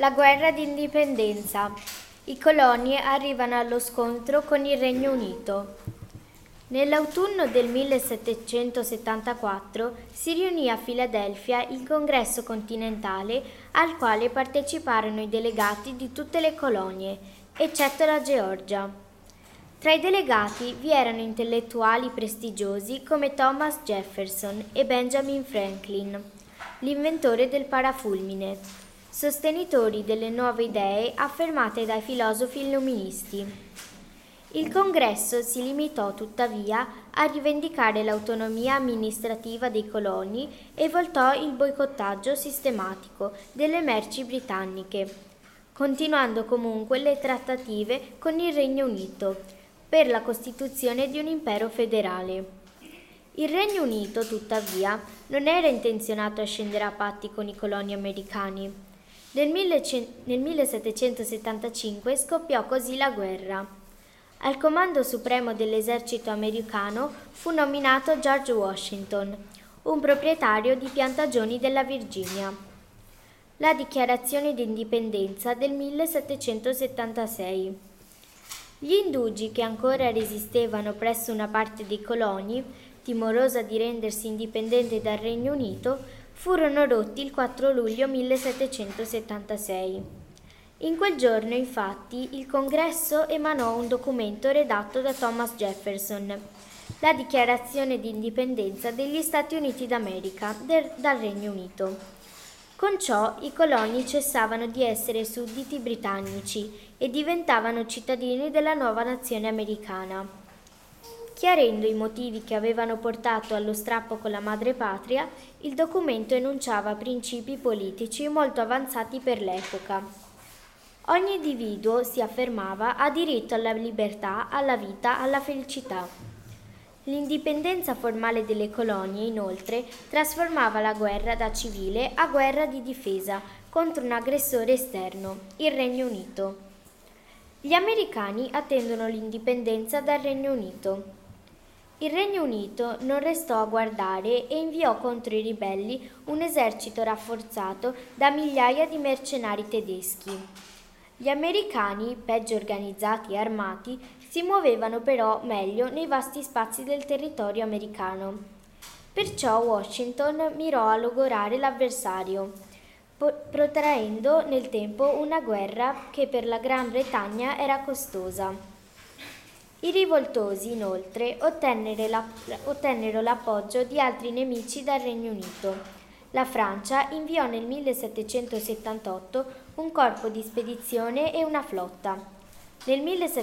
La guerra d'indipendenza. I coloni arrivano allo scontro con il Regno Unito. Nell'autunno del 1774 si riunì a Filadelfia il Congresso continentale al quale parteciparono i delegati di tutte le colonie, eccetto la Georgia. Tra i delegati vi erano intellettuali prestigiosi come Thomas Jefferson e Benjamin Franklin, l'inventore del parafulmine, sostenitori delle nuove idee affermate dai filosofi illuministi. Il Congresso si limitò tuttavia a rivendicare l'autonomia amministrativa dei coloni e voltò il boicottaggio sistematico delle merci britanniche, continuando comunque le trattative con il Regno Unito per la costituzione di un impero federale. Il Regno Unito, tuttavia, non era intenzionato a scendere a patti con i coloni americani. Nel 1775 scoppiò così la guerra. Al comando supremo dell'esercito americano fu nominato George Washington, un proprietario di piantagioni della Virginia. La dichiarazione di indipendenza del 1776. Gli indugi che ancora resistevano presso una parte dei coloni, timorosa di rendersi indipendente dal Regno Unito, furono rotti il 4 luglio 1776. In quel giorno, infatti, il Congresso emanò un documento redatto da Thomas Jefferson, la dichiarazione di indipendenza degli Stati Uniti d'America dal Regno Unito. Con ciò i coloni cessavano di essere sudditi britannici e diventavano cittadini della nuova nazione americana. Chiarendo i motivi che avevano portato allo strappo con la madrepatria, il documento enunciava principi politici molto avanzati per l'epoca. Ogni individuo, si affermava, ha diritto alla libertà, alla vita, alla felicità. L'indipendenza formale delle colonie, inoltre, trasformava la guerra da civile a guerra di difesa contro un aggressore esterno, il Regno Unito. Gli americani attendono l'indipendenza dal Regno Unito. Il Regno Unito non restò a guardare e inviò contro i ribelli un esercito rafforzato da migliaia di mercenari tedeschi. Gli americani, peggio organizzati e armati, si muovevano però meglio nei vasti spazi del territorio americano. Perciò Washington mirò a logorare l'avversario, protraendo nel tempo una guerra che per la Gran Bretagna era costosa. I rivoltosi, inoltre, ottennero l'appoggio di altri nemici dal Regno Unito. La Francia inviò nel 1778 un corpo di spedizione e una flotta. Nel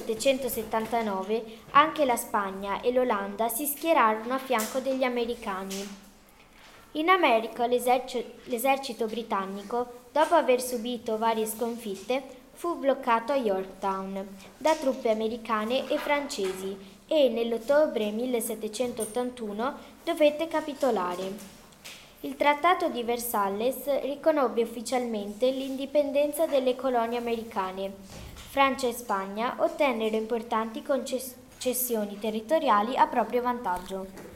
1779 anche la Spagna e l'Olanda si schierarono a fianco degli americani. In America l'esercito britannico, dopo aver subito varie sconfitte, fu bloccato a Yorktown da truppe americane e francesi e nell'ottobre 1781 dovette capitolare. Il Trattato di Versailles riconobbe ufficialmente l'indipendenza delle colonie americane. Francia e Spagna ottennero importanti concessioni territoriali a proprio vantaggio.